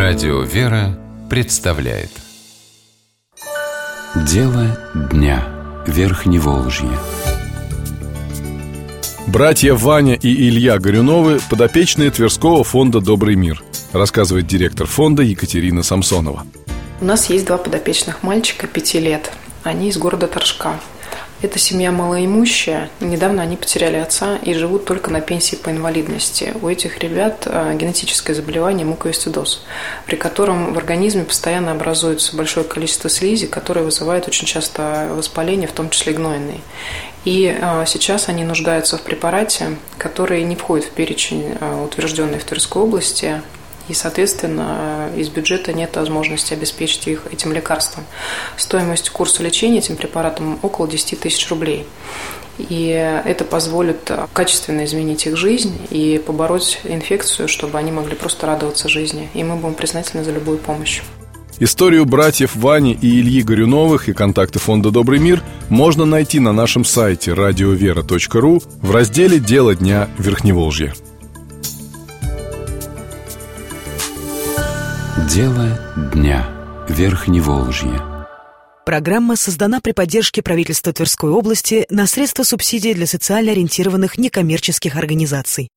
Радио «Вера» представляет Дело дня. Верхневолжье. Братья Ваня и Илья Горюновы – подопечные Тверского фонда «Добрый мир», рассказывает директор фонда Екатерина Самсонова. У нас есть два подопечных мальчика 5 лет. Они из города Торжка. Это семья малоимущая. Недавно они потеряли отца и живут только на пенсии по инвалидности. У этих ребят генетическое заболевание муковисцидоз, при котором в организме постоянно образуется большое количество слизи, которое вызывает очень часто воспаление, в том числе гнойные. И сейчас они нуждаются в препарате, который не входит в перечень, утвержденный в Тверской области. И, соответственно, из бюджета нет возможности обеспечить их этим лекарством. Стоимость курса лечения этим препаратом около 10 тысяч рублей. И это позволит качественно изменить их жизнь и побороть инфекцию, чтобы они могли просто радоваться жизни. И мы будем признательны за любую помощь. Историю братьев Вани и Ильи Горюновых и контакты фонда «Добрый мир» можно найти на нашем сайте radiovera.ru в разделе «Дело дня Верхневолжья». Дело дня. Верхневолжье. Программа создана при поддержке правительства Тверской области на средства субсидий для социально ориентированных некоммерческих организаций.